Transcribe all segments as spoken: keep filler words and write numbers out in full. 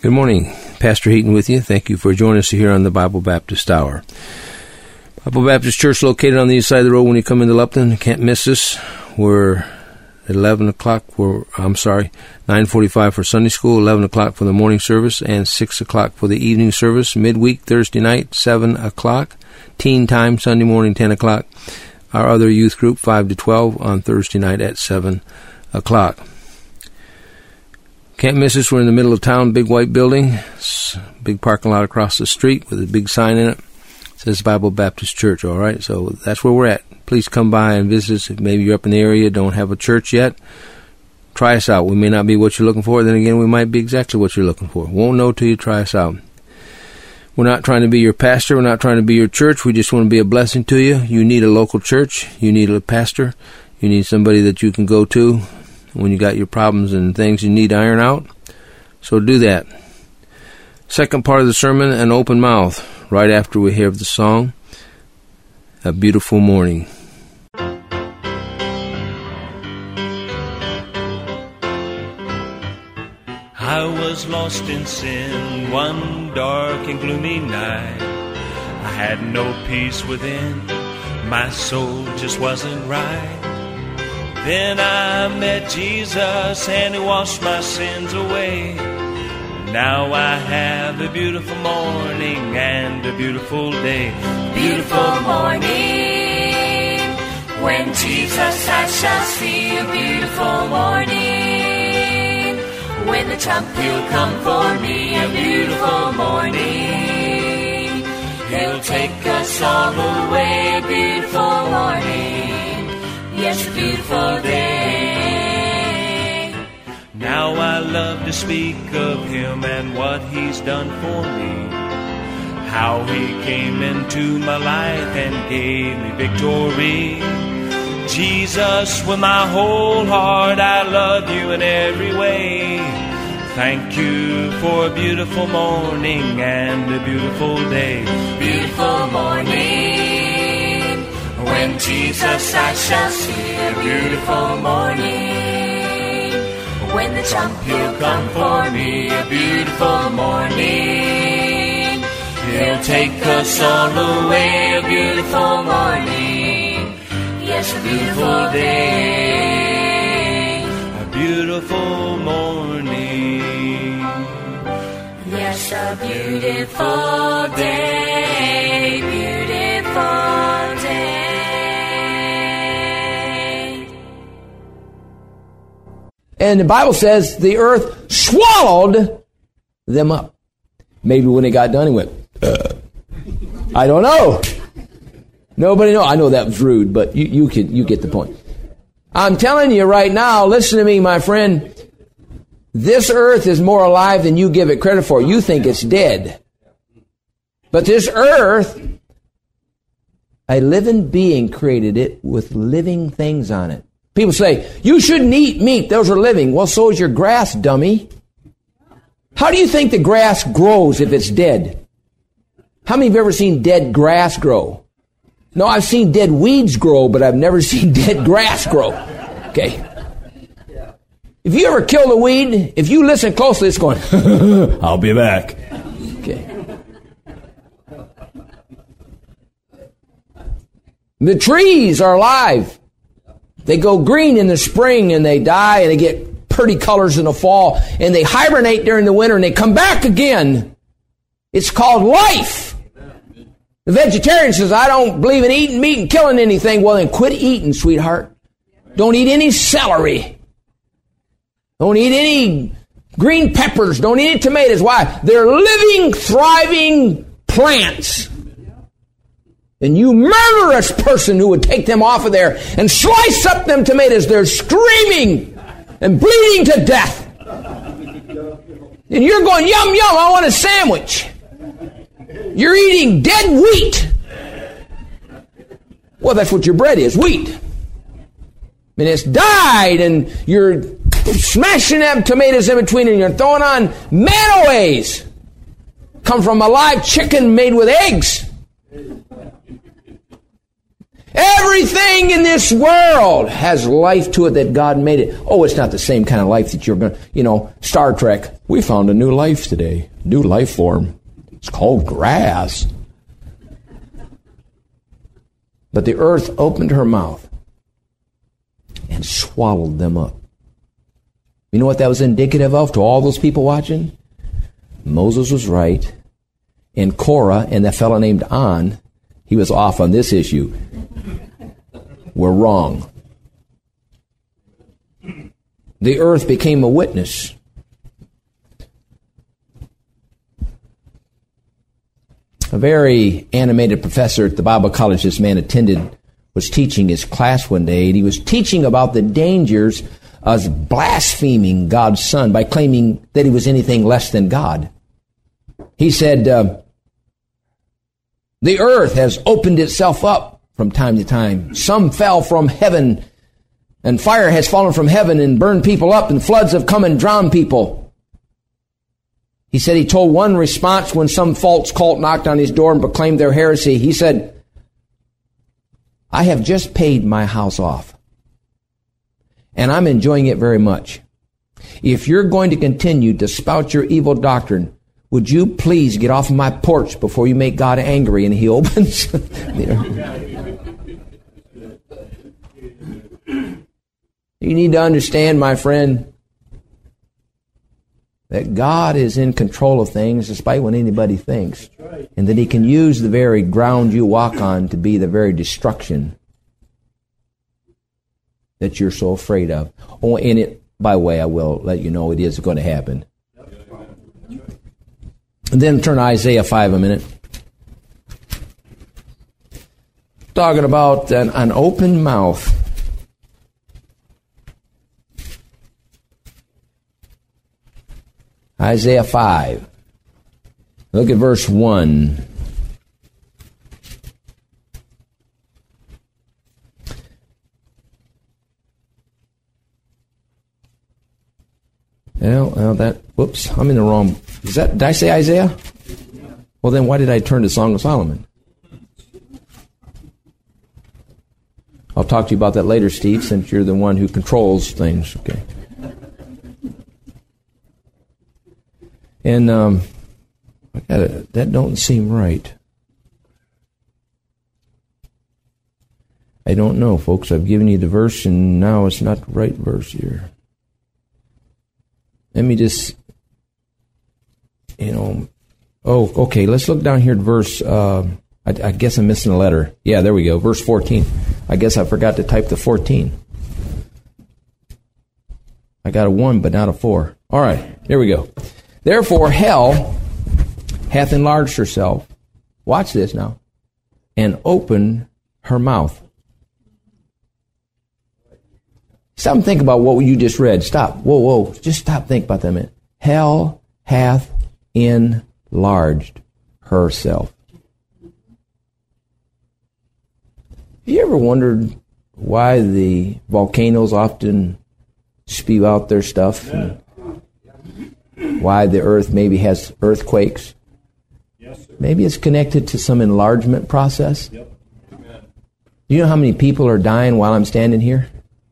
Good morning. Pastor Heaton with you. Thank you for joining us here on the Bible Baptist Hour. Bible Baptist Church located on the east side of the road when you come into Lupton. You can't miss us. We're at eleven o'clock. We're, I'm sorry, nine forty-five for Sunday school, eleven o'clock for the morning service, and six o'clock for the evening service. Midweek, Thursday night, seven o'clock. Teen time, Sunday morning, ten o'clock. Our other youth group, five to twelve, on Thursday night at seven o'clock. Can't miss us. We're in the middle of town, big white building, big parking lot across the street with a big sign in it. It says Bible Baptist Church, all right? So that's where we're at. Please come by and visit us. If maybe you're up in the area, don't have a church yet, try us out. We may not be what you're looking for. Then again, we might be exactly what you're looking for. Won't know till you try us out. We're not trying to be your pastor. We're not trying to be your church. We just want to be a blessing to you. You need a local church. You need a pastor. You need somebody that you can go to when you got your problems and things you need to iron out. So do that. Second part of the sermon, an open mouth, right after we hear the song, A Beautiful Morning. I was lost in sin one dark and gloomy night. I had no peace within, my soul just wasn't right. Then I met Jesus and He washed my sins away. Now I have a beautiful morning and a beautiful day. Beautiful morning, when Jesus I shall see. A beautiful morning, when the trump He'll come for me. A beautiful morning, He'll take us all away. A beautiful morning, yes, a beautiful day. Now I love to speak of Him and what He's done for me. How He came into my life and gave me victory. Jesus, with my whole heart, I love You in every way. Thank You for a beautiful morning and a beautiful day. Beautiful morning, when Jesus I shall see. A beautiful morning, when the trump He'll come for me. A beautiful morning, He'll take us all away. A beautiful morning, yes, a beautiful day. A beautiful morning, yes, a beautiful day. Beautiful day. And the Bible says the earth swallowed them up. Maybe when they got done, He went, uh, I don't know. Nobody knows. I know that was rude, but you, you, can, you get the point. I'm telling you right now, listen to me, my friend. This earth is more alive than you give it credit for. You think it's dead. But this earth, a living being created it with living things on it. People say, you shouldn't eat meat. Those are living. Well, so is your grass, dummy. How do you think the grass grows if it's dead? How many of you have ever seen dead grass grow? No, I've seen dead weeds grow, but I've never seen dead grass grow. Okay. If you ever kill a weed, if you listen closely, it's going, I'll be back. Okay. The trees are alive. They go green in the spring and they die and they get pretty colors in the fall and they hibernate during the winter and they come back again. It's called life. The vegetarian says, I don't believe in eating meat and killing anything. Well, then quit eating, sweetheart. Don't eat any celery. Don't eat any green peppers. Don't eat any tomatoes. Why? They're living, thriving plants. And you murderous person who would take them off of there and slice up them tomatoes, they're screaming and bleeding to death. And you're going, yum, yum, I want a sandwich. You're eating dead wheat. Well, that's what your bread is, wheat. And it's died, and you're smashing them tomatoes in between, and you're throwing on mayonnaise. Come from a live chicken made with eggs. Everything in this world has life to it that God made it. Oh, it's not the same kind of life that you're going to, you know, Star Trek. We found a new life today, new life form. It's called grass. But the earth opened her mouth and swallowed them up. You know what that was indicative of to all those people watching? Moses was right, and Korah and that fellow named On, he was off on this issue, were wrong. The earth became a witness. A very animated professor at the Bible college this man attended was teaching his class one day, and he was teaching about the dangers of blaspheming God's Son by claiming that he was anything less than God. He said, uh, the earth has opened itself up from time to time. Some fell from heaven, and fire has fallen from heaven and burned people up, and floods have come and drowned people. He said he told one response when some false cult knocked on his door and proclaimed their heresy. He said, I have just paid my house off, and I'm enjoying it very much. If you're going to continue to spout your evil doctrine, would you please get off of my porch before you make God angry? And he opens. You need to understand, my friend, that God is in control of things despite what anybody thinks. And that he can use the very ground you walk on to be the very destruction that you're so afraid of. Oh, and it, by the way, I will let you know it is going to happen. And then turn to Isaiah five a minute. Talking about an, an open mouth. Isaiah five. Look at verse one. Well, well, that, whoops, I'm in the wrong, is that, did I say Isaiah? Well, then why did I turn to Song of Solomon? I'll talk to you about that later, Steve, since you're the one who controls things, okay? And, um, I gotta, that don't seem right. I don't know, folks. I've given you the verse, and now it's not the right verse here. Let me just, you know, oh, okay, let's look down here at verse, uh, I, I guess I'm missing a letter. Yeah, there we go, verse fourteen. I guess I forgot to type the fourteen. I got a one, but not a four. All right, there we go. Therefore, hell hath enlarged herself, watch this now, and opened her mouth. Stop and think about what you just read. Stop. Whoa, whoa. Just stop. Think about that a minute. Hell hath enlarged herself. Have you ever wondered why the volcanoes often spew out their stuff? And why the earth maybe has earthquakes? Maybe it's connected to some enlargement process. Do you know how many people are dying while I'm standing here?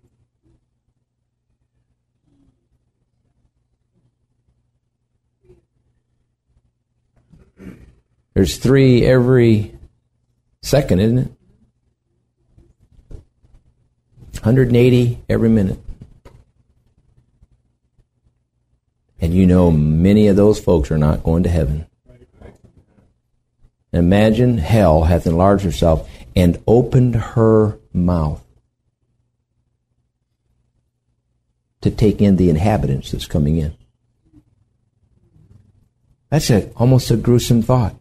There's three every second, isn't it? one hundred eighty every minute. And you know many of those folks are not going to heaven. Imagine hell hath enlarged herself and opened her mouth to take in the inhabitants that's coming in. That's a, almost a gruesome thought.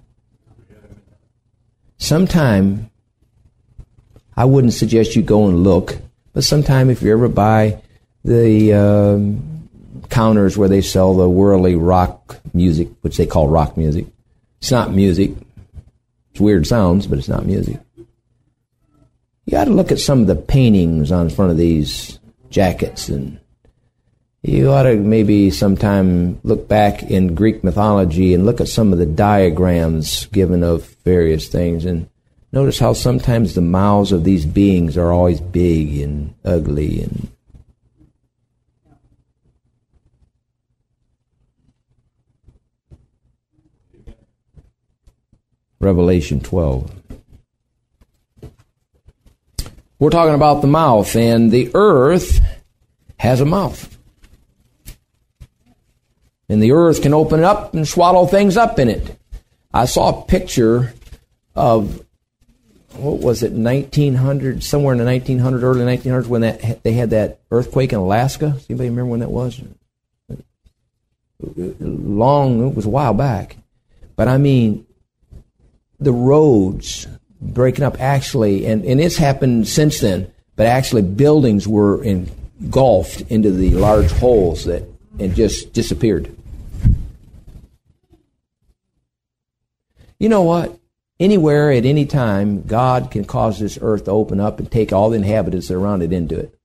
Sometime, I wouldn't suggest you go and look, but sometime if you're ever by the um, counters where they sell the worldly rock music, which they call rock music, it's not music. It's weird sounds, but it's not music. You got to look at some of the paintings on front of these jackets, and you ought to maybe sometime look back in Greek mythology and look at some of the diagrams given of various things. And Notice how sometimes the mouths of these beings are always big and ugly and Revelation twelve. We're talking about the mouth, and the earth has a mouth. And the earth can open up and swallow things up in it. I saw a picture of, what was it, nineteen hundred, somewhere in the nineteen hundreds, early nineteen hundreds, when that they had that earthquake in Alaska. Does anybody remember when that was? Long, it was a while back. But I mean, the roads breaking up actually, and, and it's happened since then, but actually buildings were engulfed into the large holes that and just disappeared. You know what? Anywhere at any time, God can cause this earth to open up and take all the inhabitants that are around it into it.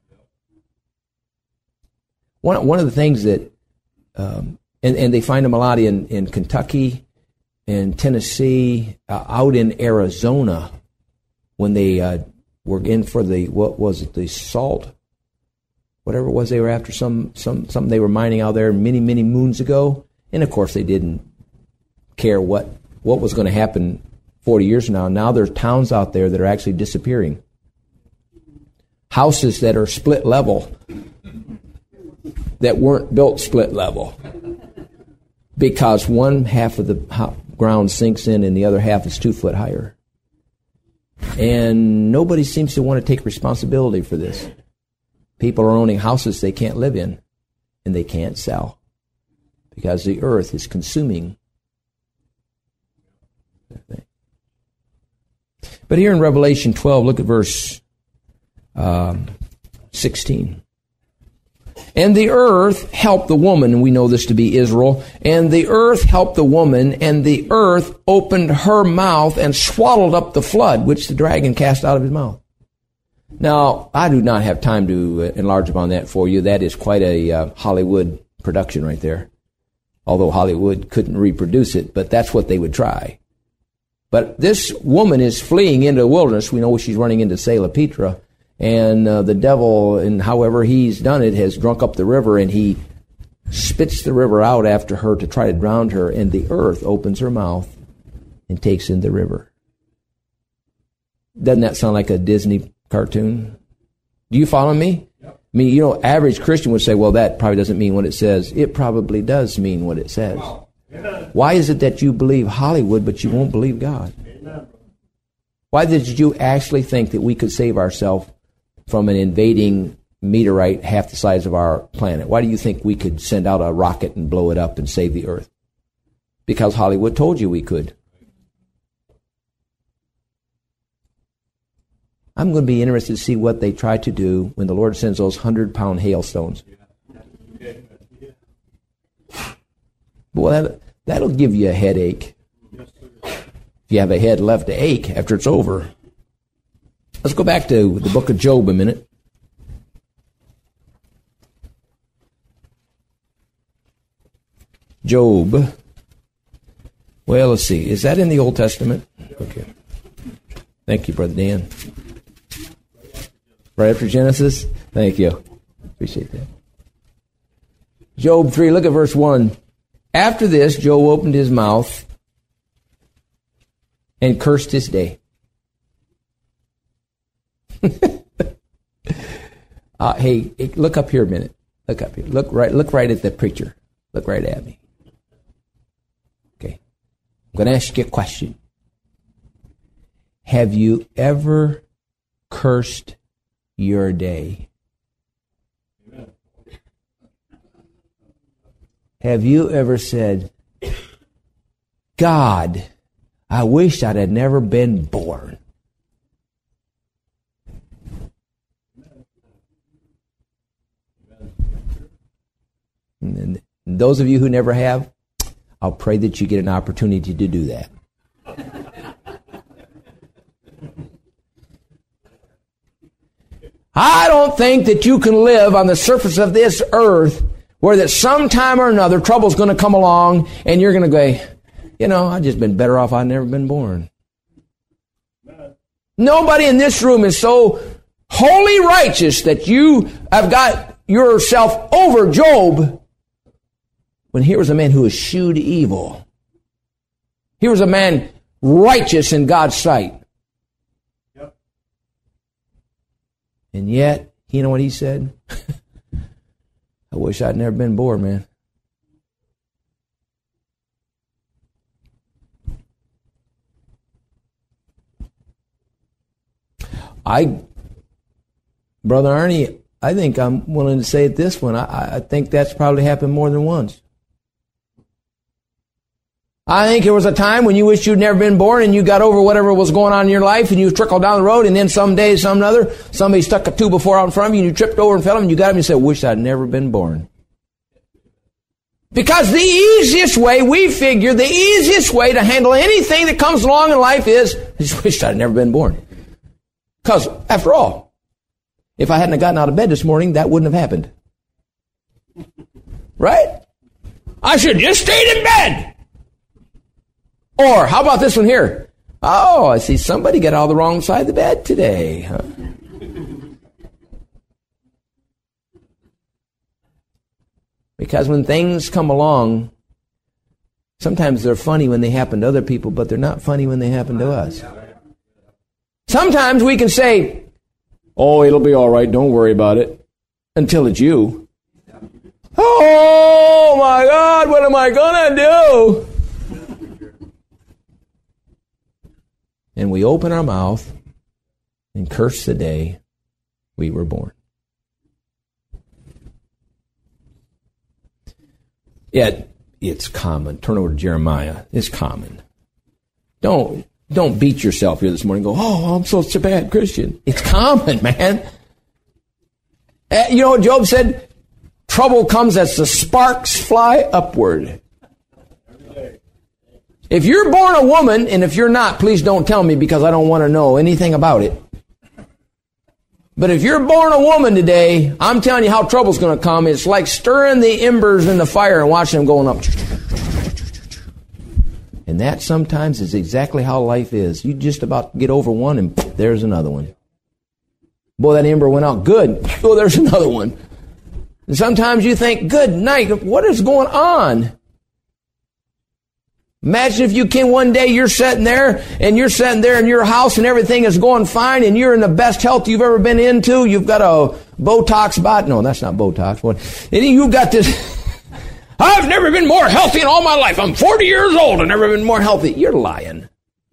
One, one of the things that, um, and, and they find them a lot in, in Kentucky, in Tennessee, uh, out in Arizona, when they uh, were in for the, what was it, the salt, whatever it was they were after, some, some something they were mining out there many, many moons ago. And of course they didn't care what, what was going to happen forty years from now. Now there's towns out there that are actually disappearing. Houses that are split level, that weren't built split level, because one half of the ground sinks in and the other half is two foot higher. And nobody seems to want to take responsibility for this. People are owning houses they can't live in and they can't sell because the earth is consuming. But here in Revelation twelve, look at verse um, sixteen. And the earth helped the woman, and we know this to be Israel, and the earth helped the woman, and the earth opened her mouth and swallowed up the flood, which the dragon cast out of his mouth. Now, I do not have time to enlarge upon that for you. That is quite a uh, Hollywood production right there. Although Hollywood couldn't reproduce it, but that's what they would try. But this woman is fleeing into the wilderness. We know she's running into Salapitra. And uh, the devil, and however he's done it, has drunk up the river, and he spits the river out after her to try to drown her, and the earth opens her mouth and takes in the river. Doesn't that sound like a Disney cartoon? Do you follow me? Yep. I mean, you know, average Christian would say, well, that probably doesn't mean what it says. It probably does mean what it says. Amen. Why is it that you believe Hollywood, but you won't believe God? Amen. Why did you actually think that we could save ourselves from an invading meteorite half the size of our planet? Why do you think we could send out a rocket and blow it up and save the earth? Because Hollywood told you we could. I'm going to be interested to see what they try to do when the Lord sends those hundred-pound hailstones. Well, that, that'll give you a headache. If you have a head left to ache after it's over. Let's go back to the book of Job a minute. Job. Well, let's see. Is that in the Old Testament? Okay. Thank you, Brother Dan. Right after Genesis? Thank you. Appreciate that. Job three, look at verse one. After this, Job opened his mouth and cursed his day. uh, hey, hey, look up here a minute. Look up here. Look right. Look right at the preacher. Look right at me. Okay. I'm going to ask you a question. Have you ever cursed your day? Amen. Have you ever said, God, I wish I'd have never been born? And those of you who never have, I'll pray that you get an opportunity to do that. I don't think that you can live on the surface of this earth where that sometime or another trouble's going to come along and you're going to go, you know, I've just been better off I'd never been born. Nobody in this room is so wholly righteous that you have got yourself over Job, when here was a man who eschewed evil. Here was a man righteous in God's sight. Yep. And yet, you know what he said? I wish I'd never been born, man. I, Brother Arnie, I think I'm willing to say it this one. I, I think that's probably happened more than once. I think there was a time when you wished you'd never been born and you got over whatever was going on in your life and you trickled down the road, and then some day, some other, somebody stuck a two before out in front of you and you tripped over and fell and you got up and you said, wish I'd never been born. Because the easiest way, we figure, the easiest way to handle anything that comes along in life is, I just wish I'd never been born. Because, after all, if I hadn't have gotten out of bed this morning, that wouldn't have happened. Right? I should have just stayed in bed. Or, how about this one here? Oh, I see somebody got out of the wrong side of the bed today. Huh? Because when things come along, sometimes they're funny when they happen to other people, but they're not funny when they happen to us. Sometimes we can say, oh, it'll be all right, don't worry about it, until it's you. Oh, my God, what am I going to do? And we open our mouth and curse the day we were born. Yet, it's common. Turn over to Jeremiah. It's common. Don't don't beat yourself here this morning and go, oh, I'm such a bad Christian. It's common, man. Uh, you know what Job said? Trouble comes as the sparks fly upward. If you're born a woman, and if you're not, please don't tell me because I don't want to know anything about it. But if you're born a woman today, I'm telling you how trouble's going to come. It's like stirring the embers in the fire and watching them going up. And that sometimes is exactly how life is. You just about get over one and there's another one. Boy, that ember went out good. Oh, there's another one. And sometimes you think, good night, what is going on? Imagine if you can one day you're sitting there and you're sitting there in your house and everything is going fine and you're in the best health you've ever been into. You've got a Botox bot. No, that's not Botox. What? And you've got this. I've never been more healthy in all my life. I'm forty years old and never been more healthy. You're lying.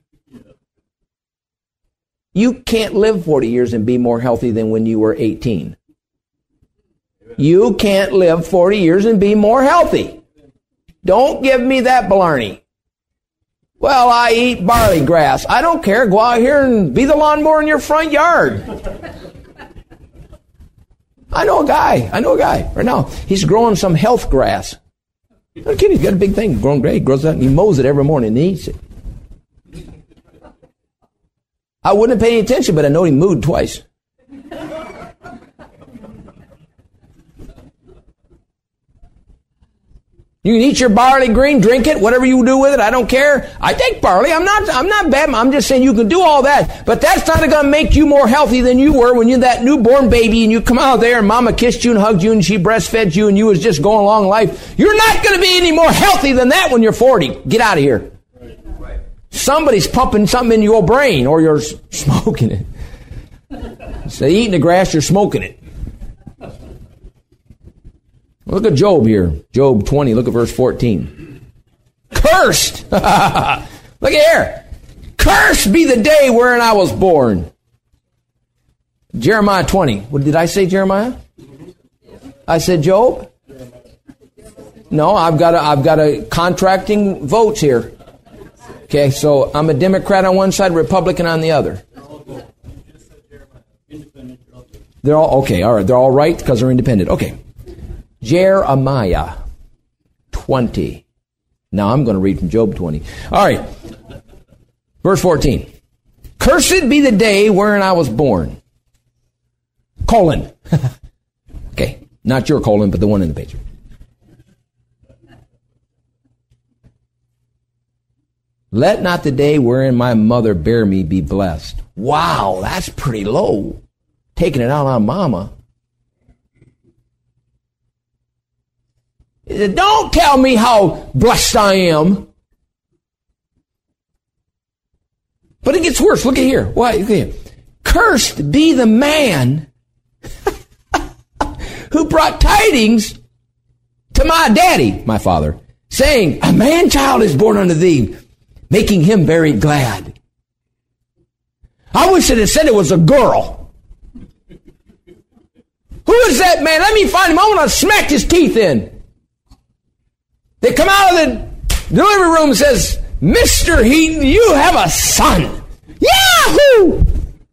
You can't live forty years and be more healthy than when you were eighteen. You can't live forty years and be more healthy. Don't give me that blarney. Well, I eat barley grass. I don't care. Go out here and be the lawnmower in your front yard. I know a guy. I know a guy right now. He's growing some health grass. No kidding. He's got a big thing growing great. He grows that and he mows it every morning and he eats it. I wouldn't have paid any attention, but I know he mooed twice. You can eat your barley green, drink it, whatever you do with it, I don't care. I take barley. I'm not I'm not bad. I'm just saying you can do all that. But that's not going to make you more healthy than you were when you're that newborn baby and you come out there and mama kissed you and hugged you and she breastfed you and you was just going along life. You're not going to be any more healthy than that when you're forty. Get out of here. Somebody's pumping something in your brain or you're smoking it. Instead of eating the grass, you're smoking it. Look at Job here. Job twenty, look at verse fourteen. Cursed! Look at here. Cursed be the day wherein I was born. Jeremiah twenty. What did I say, Jeremiah? I said Job? No, I've got a, I've got a contracting votes here. Okay, so I'm a Democrat on one side, Republican on the other. They're all, okay, all right. They're all right because they're independent. Okay. Jeremiah twenty. Now I'm going to read from Job twenty. All right. Verse fourteen. Cursed be the day wherein I was born. Colon. Okay. Not your colon, but the one in the page. Let not the day wherein my mother bare me be blessed. Wow, that's pretty low. Taking it out on mama. He said, don't tell me how blessed I am. But it gets worse. Look at here. Why? Look at here. Cursed be the man who brought tidings to my daddy, my father, saying, a man-child is born unto thee, making him very glad. I wish it had said it was a girl. Who is that man? Let me find him. I want to smack his teeth in. They come out of the delivery room and says, Mister Heaton, you have a son. Yahoo!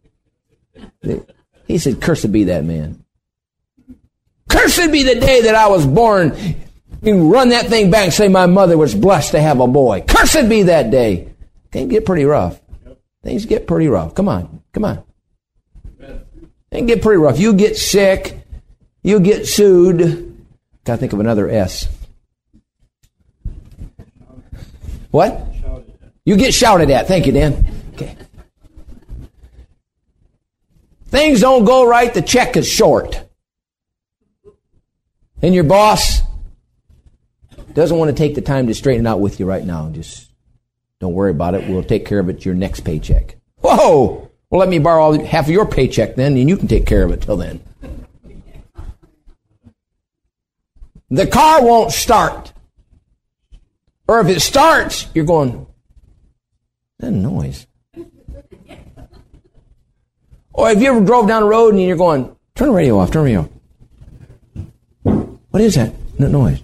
He said, cursed be that man. Cursed be the day that I was born. You run that thing back and say my mother was blessed to have a boy. Cursed be that day. Things get pretty rough. Things get pretty rough. Come on. Come on. Things get pretty rough. You get sick. You get sued. Got to think of another S. What? You get shouted at. Thank you, Dan. Okay. Things don't go right. The check is short. And your boss doesn't want to take the time to straighten it out with you right now. Just don't worry about it. We'll take care of it your next paycheck. Whoa! Well, let me borrow half of your paycheck then, and you can take care of it till then. The car won't start. Or if it starts, you're going, that noise. Or if you ever drove down the road and you're going, turn the radio off, turn the radio off. What is that? That noise.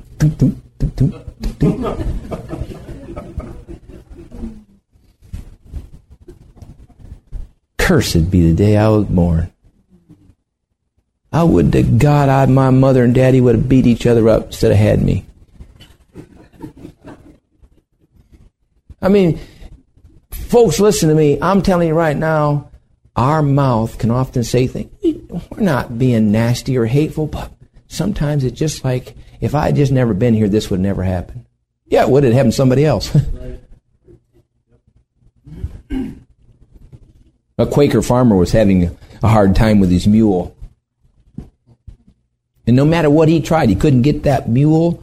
Cursed be the day I was born. I would to God I, my mother and daddy would have beat each other up instead of had me. I mean, folks, listen to me. I'm telling you right now, our mouth can often say things. We're not being nasty or hateful, but sometimes it's just like, if I had just never been here, this would never happen. Yeah, it would have happened to somebody else. A Quaker farmer was having a hard time with his mule. And no matter what he tried, he couldn't get that mule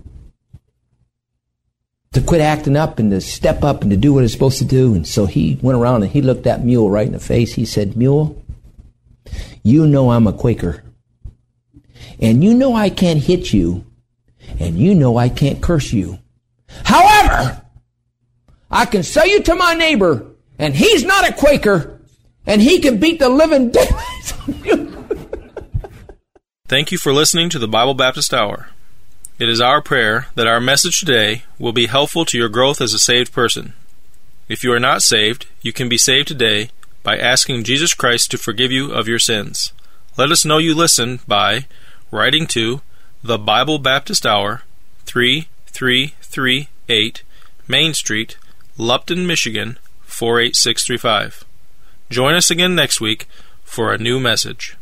to quit acting up and to step up and to do what it's supposed to do. And so he went around and he looked that mule right in the face. He said, Mule, you know I'm a Quaker. And you know I can't hit you. And you know I can't curse you. However, I can sell you to my neighbor, and he's not a Quaker, and he can beat the living daylights on you. Thank you for listening to the Bible Baptist Hour. It is our prayer that our message today will be helpful to your growth as a saved person. If you are not saved, you can be saved today by asking Jesus Christ to forgive you of your sins. Let us know you listen by writing to the Bible Baptist Hour, three three three eight Main Street, Lupton, Michigan, four eight six three five. Join us again next week for a new message.